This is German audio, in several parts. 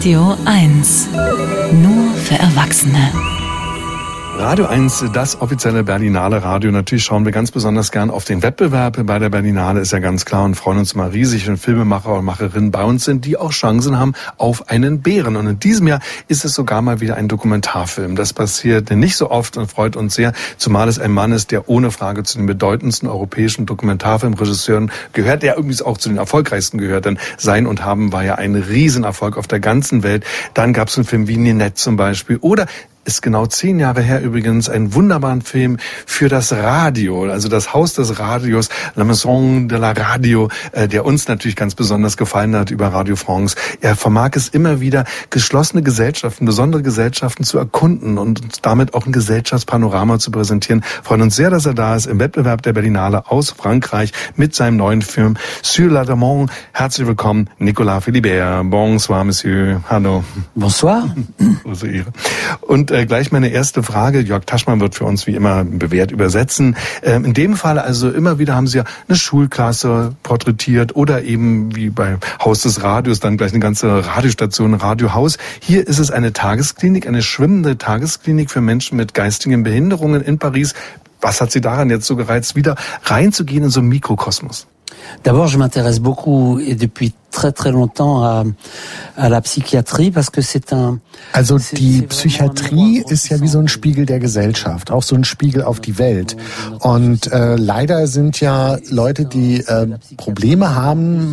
Radio 1. Nur für Erwachsene. Radio 1, das offizielle Berlinale Radio. Natürlich schauen wir ganz besonders gern auf den Wettbewerb. Bei der Berlinale ist ja ganz klar und freuen uns mal riesig, wenn Filmemacher und Macherinnen bei uns sind, die auch Chancen haben auf einen Bären. Und in diesem Jahr ist es sogar mal wieder ein Dokumentarfilm. Das passiert nicht so oft und freut uns sehr, zumal es ein Mann ist, der ohne Frage zu den bedeutendsten europäischen Dokumentarfilmregisseuren gehört, der übrigens auch zu den erfolgreichsten gehört. Denn Sein und Haben war ja ein Riesenerfolg auf der ganzen Welt. Dann gab es einen Film wie Ninette zum Beispiel oder ist genau 10 Jahre her übrigens einen wunderbaren Film für das Radio, also das Haus des Radios, La Maison de la Radio, der uns natürlich ganz besonders gefallen hat über Radio France. Er vermag es immer wieder, geschlossene Gesellschaften, besondere Gesellschaften zu erkunden und uns damit auch ein Gesellschaftspanorama zu präsentieren. Freuen uns sehr, dass er da ist im Wettbewerb der Berlinale aus Frankreich mit seinem neuen Film Sur l'Adamant. Herzlich willkommen, Nicolas Philibert. Bonsoir, Monsieur. Hallo. Bonsoir. Große Ehre. Und gleich meine erste Frage. Jörg Taschmann wird für uns wie immer bewährt übersetzen. In dem Fall also immer wieder haben Sie ja eine Schulklasse porträtiert oder eben wie bei Haus des Radios dann gleich eine ganze Radiostation, Radiohaus. Hier ist es eine Tagesklinik, eine schwimmende Tagesklinik für Menschen mit geistigen Behinderungen in Paris. Was hat Sie daran jetzt so gereizt, wieder reinzugehen in so einen Mikrokosmos? D'abord, je m'intéresse beaucoup et depuis très très longtemps à la psychiatrie parce que c'est un. Also die Psychiatrie ist ja wie so ein Spiegel der Gesellschaft, auch so ein Spiegel auf die Welt. Und leider sind ja Leute, die Probleme haben,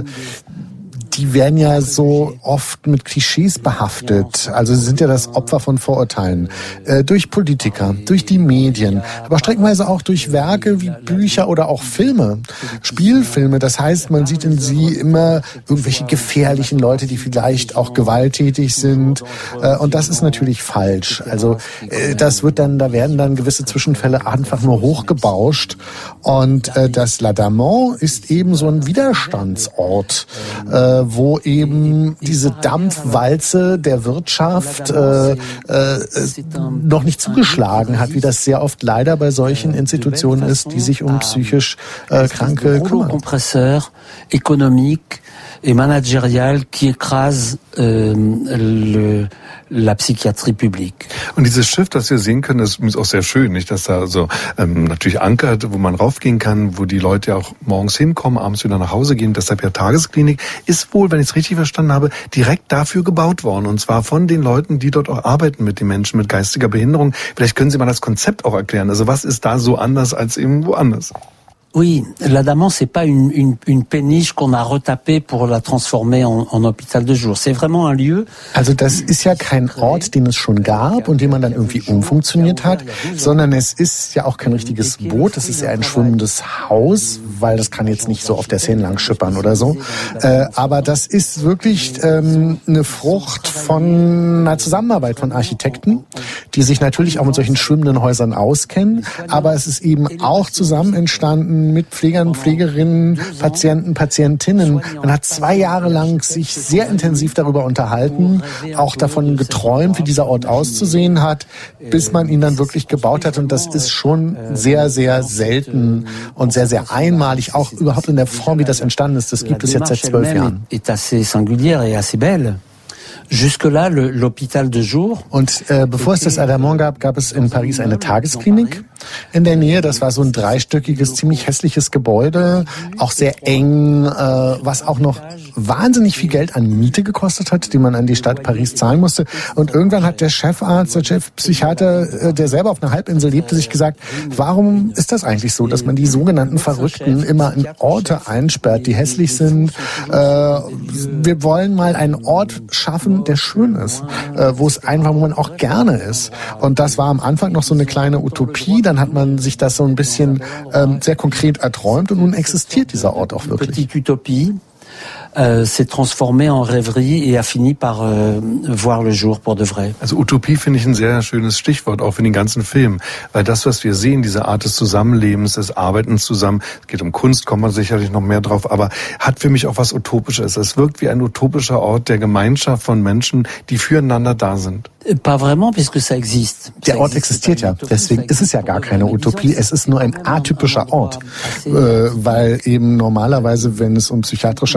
die werden ja so oft mit Klischees behaftet. Also sie sind ja das Opfer von Vorurteilen. Durch Politiker, durch die Medien, aber streckenweise auch durch Werke wie Bücher oder auch Filme, Spielfilme. Das heißt, man sieht in sie immer irgendwelche gefährlichen Leute, die vielleicht auch gewalttätig sind. Und das ist natürlich falsch. Also da werden dann gewisse Zwischenfälle einfach nur hochgebauscht. Und das L'Adamant ist eben so ein Widerstandsort, wo eben diese Dampfwalze der Wirtschaft noch nicht zugeschlagen hat, wie das sehr oft leider bei solchen Institutionen ist, die sich um psychisch Kranke kümmern. Kompresseur économique et managérial qui écrase la psychiatrie publique. Und dieses Schiff, das wir sehen können, das ist auch sehr schön, nicht, dass da so natürlich ankert, wo man raufgehen kann, wo die Leute auch morgens hinkommen, abends wieder nach Hause gehen. Deshalb ja Tagesklinik ist wohl, wenn ich es richtig verstanden habe, direkt dafür gebaut worden. Und zwar von den Leuten, die dort auch arbeiten mit den Menschen mit geistiger Behinderung. Vielleicht können Sie mal das Konzept auch erklären. Also was ist da so anders als eben woanders? Oui, l'Adamant, c'est pas une péniche qu'on a retapée pour la transformer en hôpital de jour. C'est vraiment un lieu. Also das ist ja kein Ort, den es schon gab und den man dann irgendwie umfunktioniert hat, sondern es ist ja auch kein richtiges Boot. Es ist ja ein schwimmendes Haus, weil das kann jetzt nicht so auf der Seine lang schippern oder so. Aber das ist wirklich eine Frucht von einer Zusammenarbeit von Architekten, die sich natürlich auch mit solchen schwimmenden Häusern auskennen. Aber es ist eben auch zusammen entstanden mit Pflegern, Pflegerinnen, Patienten, Patientinnen. Man hat 2 Jahre lang sich sehr intensiv darüber unterhalten, auch davon geträumt, wie dieser Ort auszusehen hat, bis man ihn dann wirklich gebaut hat. Und das ist schon sehr, sehr selten und sehr, sehr einmalig, auch überhaupt in der Form, wie das entstanden ist. Das gibt es jetzt seit 12 Jahren. Jusque-là, l'hôpital de jour. Und bevor es das Adamant gab es in Paris eine Tagesklinik in der Nähe. Das war so ein 3-stöckiges, ziemlich hässliches Gebäude, auch sehr eng, was auch noch wahnsinnig viel Geld an Miete gekostet hat, die man an die Stadt Paris zahlen musste. Und irgendwann hat der Chefarzt, der Chefpsychiater, der selber auf einer Halbinsel lebte, sich gesagt, warum ist das eigentlich so, dass man die sogenannten Verrückten immer in Orte einsperrt, die hässlich sind? Wir wollen mal einen Ort schaffen, der schön ist, wo man auch gerne ist. Und das war am Anfang noch so eine kleine Utopie, dann hat man sich das so ein bisschen sehr konkret erträumt und nun existiert dieser Ort auch wirklich. Petite Utopie. S'est transformé en rêverie et a fini par voir le jour pour de vrai. Also Utopie finde ich ein sehr schönes Stichwort, auch für den ganzen Film. Weil das, was wir sehen, diese Art des Zusammenlebens, des Arbeitens zusammen, es geht um Kunst, kommt man sicherlich noch mehr drauf, aber hat für mich auch was Utopisches. Es wirkt wie ein utopischer Ort der Gemeinschaft von Menschen, die füreinander da sind. Pas vraiment, puisque ça existe. Der Ort existiert ja, deswegen ist es ja gar keine Utopie, es ist nur ein atypischer Ort. Weil eben normalerweise, wenn es um psychiatrische Einrichtungen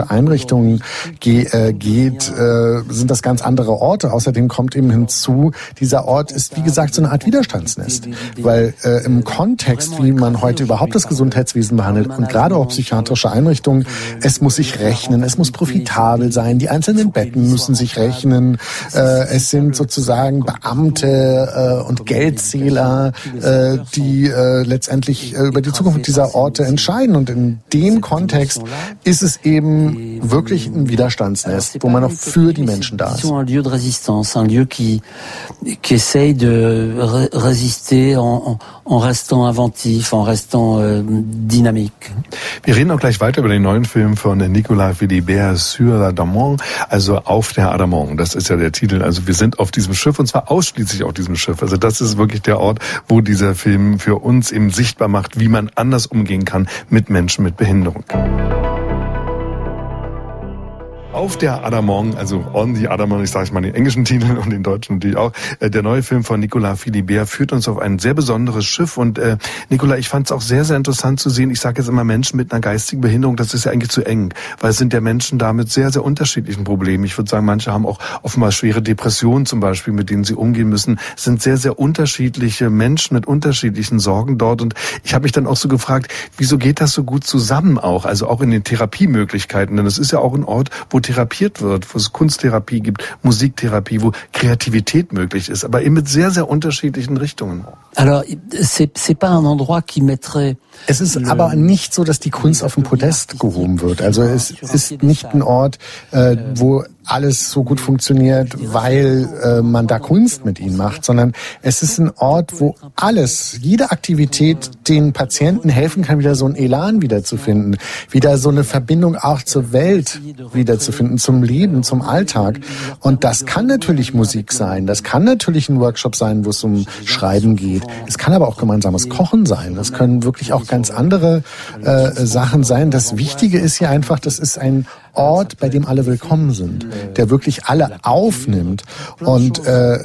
Einrichtungen geht, sind das ganz andere Orte. Außerdem kommt eben hinzu, dieser Ort ist, wie gesagt, so eine Art Widerstandsnest. Weil im Kontext, wie man heute überhaupt das Gesundheitswesen behandelt und gerade auch psychiatrische Einrichtungen, es muss sich rechnen, es muss profitabel sein, die einzelnen Betten müssen sich rechnen, es sind sozusagen Beamte und Geldzähler, die letztendlich über die Zukunft dieser Orte entscheiden. Und in dem Kontext ist es eben wirklich ein Widerstandsnest, wo man auch für die Menschen da ist. Un lieu de résistance, un lieu qui essaye de résister en restant inventif, en restant dynamique. Wir reden auch gleich weiter über den neuen Film von Nicolas Philibert, Sur l'Adamant, also auf der Adamant. Das ist ja der Titel. Also wir sind auf diesem Schiff und zwar ausschließlich auf diesem Schiff. Also das ist wirklich der Ort, wo dieser Film für uns eben sichtbar macht, wie man anders umgehen kann mit Menschen mit Behinderung. Auf der Adamant, also on the Adamant, ich sage mal den englischen Titel und den deutschen natürlich auch. Der neue Film von Nicolas Philibert führt uns auf ein sehr besonderes Schiff. Und Nicolas, ich fand es auch sehr, sehr interessant zu sehen. Ich sage jetzt immer Menschen mit einer geistigen Behinderung, das ist ja eigentlich zu eng. Weil es sind ja Menschen da mit sehr, sehr unterschiedlichen Problemen. Ich würde sagen, manche haben auch offenbar schwere Depressionen zum Beispiel, mit denen sie umgehen müssen. Es sind sehr, sehr unterschiedliche Menschen mit unterschiedlichen Sorgen dort. Und ich habe mich dann auch so gefragt, wieso geht das so gut zusammen auch? Also auch in den Therapiemöglichkeiten. Denn es ist ja auch ein Ort, wo therapiert wird, wo es Kunsttherapie gibt, Musiktherapie, wo Kreativität möglich ist, aber eben mit sehr, sehr unterschiedlichen Richtungen. Alors, c'est pas un endroit qui mettrait. Es ist aber nicht so, dass die Kunst auf den Podest gehoben wird. Also es ist nicht ein Ort, wo alles so gut funktioniert, weil man da Kunst mit ihnen macht, sondern es ist ein Ort, wo alles, jede Aktivität den Patienten helfen kann, wieder so einen Elan wiederzufinden, wieder so eine Verbindung auch zur Welt wiederzufinden, zum Leben, zum Alltag. Und das kann natürlich Musik sein, das kann natürlich ein Workshop sein, wo es um Schreiben geht. Es kann aber auch gemeinsames Kochen sein. Das können wirklich auch ganz andere Sachen sein. Das Wichtige ist hier einfach, das ist ein Ort, bei dem alle willkommen sind, der wirklich alle aufnimmt und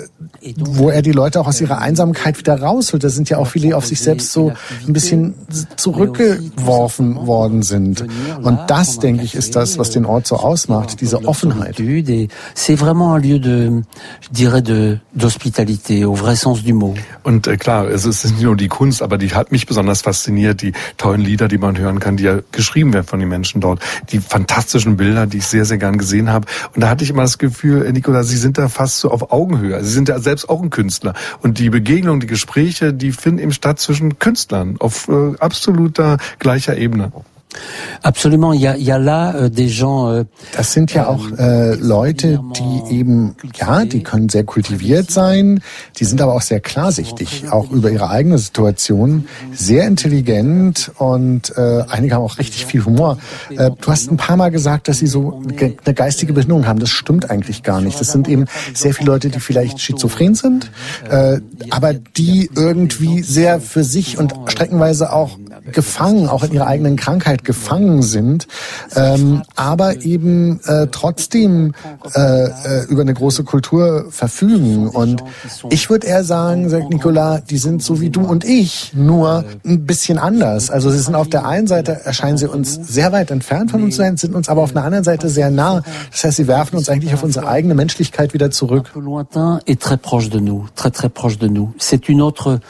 wo er die Leute auch aus ihrer Einsamkeit wieder rausholt. Da sind ja auch viele, die auf sich selbst so ein bisschen zurückgeworfen worden sind. Und das, denke ich, ist das, was den Ort so ausmacht, diese Offenheit. C'est vraiment un lieu de, je dirais, d'hospitalité, au vrai sens du mot. Und klar, es ist nicht nur die Kunst, aber die hat mich besonders fasziniert, die tollen Lieder, die man hören kann, die ja geschrieben werden von den Menschen dort, die fantastischen Bilder, die ich sehr, sehr gern gesehen habe. Und da hatte ich immer das Gefühl, Nicolas, Sie sind da fast so auf Augenhöhe. Also Sie sind ja selbst auch ein Künstler. Und die Begegnungen, die Gespräche, die finden eben statt zwischen Künstlern auf absoluter gleicher Ebene. Absolument, il y a là des gens. Das sind ja auch Leute, die eben, ja, die können sehr kultiviert sein, die sind aber auch sehr klarsichtig, auch über ihre eigene Situation, sehr intelligent und einige haben auch richtig viel Humor. Du hast ein paar Mal gesagt, dass sie so eine geistige Behinderung haben. Das stimmt eigentlich gar nicht. Das sind eben sehr viele Leute, die vielleicht schizophren sind, aber die irgendwie sehr für sich und streckenweise auch gefangen, auch in ihrer eigenen Krankheit gefangen sind, aber eben trotzdem über eine große Kultur verfügen. Und ich würde eher sagen, sagt Nicolas, die sind so wie du und ich, nur ein bisschen anders. Also sie sind auf der einen Seite, erscheinen sie uns sehr weit entfernt von uns zu sein, sind uns aber auf der anderen Seite sehr nah. Das heißt, sie werfen uns eigentlich auf unsere eigene Menschlichkeit wieder zurück. Lointain et très proche de nous, très proche de nous. C'est une autre,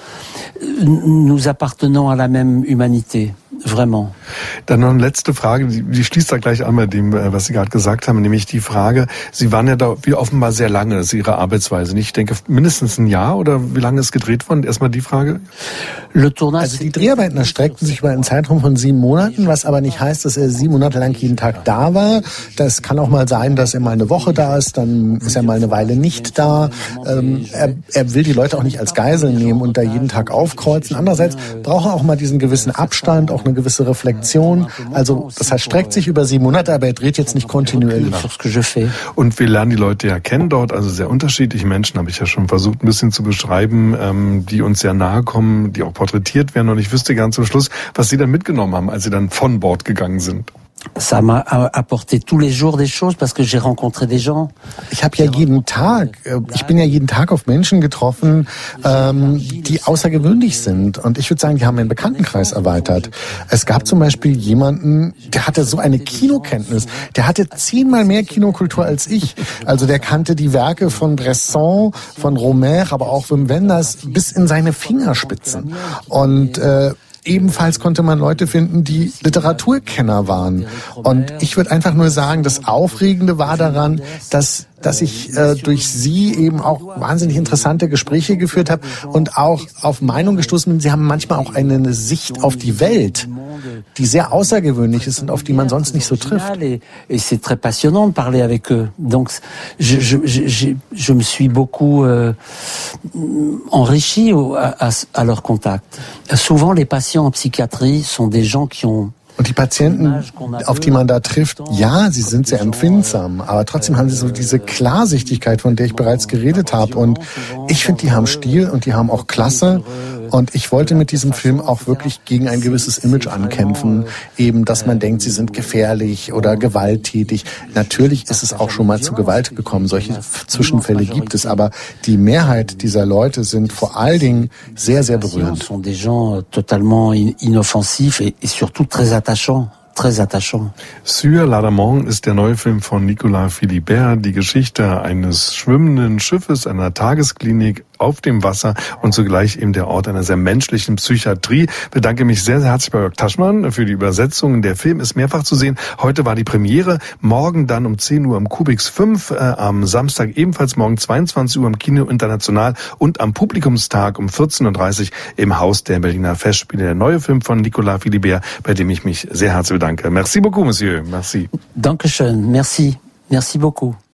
nous appartenons à la même humanité. Vraiment. Dann noch eine letzte Frage, die schließt da gleich an bei dem, was Sie gerade gesagt haben, nämlich die Frage, Sie waren ja da wie offenbar sehr lange, das ist Ihre Arbeitsweise, nicht? Ich denke mindestens ein Jahr oder wie lange ist gedreht worden? Erstmal die Frage. Also die Dreharbeiten erstreckten sich über einen Zeitraum von 7 Monaten, was aber nicht heißt, dass er 7 Monate lang jeden Tag da war. Das kann auch mal sein, dass er mal eine Woche da ist, dann ist er mal eine Weile nicht da. Er will die Leute auch nicht als Geisel nehmen und da jeden Tag aufkreuzen. Andererseits braucht er auch mal diesen gewissen Abstand, auch eine gewisse Reflexion. Also das heißt, streckt sich über 7 Monate, aber er dreht jetzt nicht kontinuierlich. Und wir lernen die Leute ja kennen dort, also sehr unterschiedliche Menschen, habe ich ja schon versucht ein bisschen zu beschreiben, die uns sehr nahe kommen, die auch porträtiert werden. Und ich wüsste gern zum Schluss, was Sie dann mitgenommen haben, als Sie dann von Bord gegangen sind. Ça m'a apporté tous les jours des choses parce que j'ai rencontré des gens. Ich bin ja jeden Tag auf Menschen getroffen, die außergewöhnlich sind. Und ich würde sagen, die haben meinen Bekanntenkreis erweitert. Es gab zum Beispiel jemanden, der hatte so eine Kinokenntnis. Der hatte 10-mal mehr Kinokultur als ich. Also der kannte die Werke von Bresson, von Romer, aber auch Wim Wenders bis in seine Fingerspitzen. Und ebenfalls konnte man Leute finden, die Literaturkenner waren. Und ich würde einfach nur sagen, das Aufregende war daran, dass ich durch sie eben auch wahnsinnig interessante Gespräche geführt habe und auch auf Meinung gestoßen bin. Sie haben manchmal auch eine Sicht auf die Welt, die sehr außergewöhnlich ist und auf die man sonst nicht so trifft. Et c'est très passionnant de parler avec eux. Donc je me suis beaucoup enrichi à leur contact. Souvent les patients en psychiatrie sont des gens qui ont Und die Patienten, auf die man da trifft, ja, sie sind sehr empfindsam, aber trotzdem haben sie so diese Klarsichtigkeit, von der ich bereits geredet habe. Und ich finde, die haben Stil und die haben auch Klasse. Und ich wollte mit diesem Film auch wirklich gegen ein gewisses Image ankämpfen, eben, dass man denkt, sie sind gefährlich oder gewalttätig. Natürlich ist es auch schon mal zu Gewalt gekommen, solche Zwischenfälle gibt es, aber die Mehrheit dieser Leute sind vor allen Dingen sehr, sehr berührend. Ce sont des gens totalement inoffensifs et surtout très attachants. Très attachant. Sur l'Adamant ist der neue Film von Nicolas Philibert, die Geschichte eines schwimmenden Schiffes, einer Tagesklinik auf dem Wasser und zugleich eben der Ort einer sehr menschlichen Psychiatrie. Ich bedanke mich sehr, sehr herzlich bei Jörg Taschmann für die Übersetzung. Der Film ist mehrfach zu sehen. Heute war die Premiere, morgen dann um 10 Uhr im Kubix 5, am Samstag ebenfalls morgen 22 Uhr im Kino International und am Publikumstag um 14.30 Uhr im Haus der Berliner Festspiele. Der neue Film von Nicolas Philibert, bei dem ich mich sehr herzlich bedanke. Merci beaucoup, Monsieur. Merci. Dankeschön. Merci. Merci beaucoup.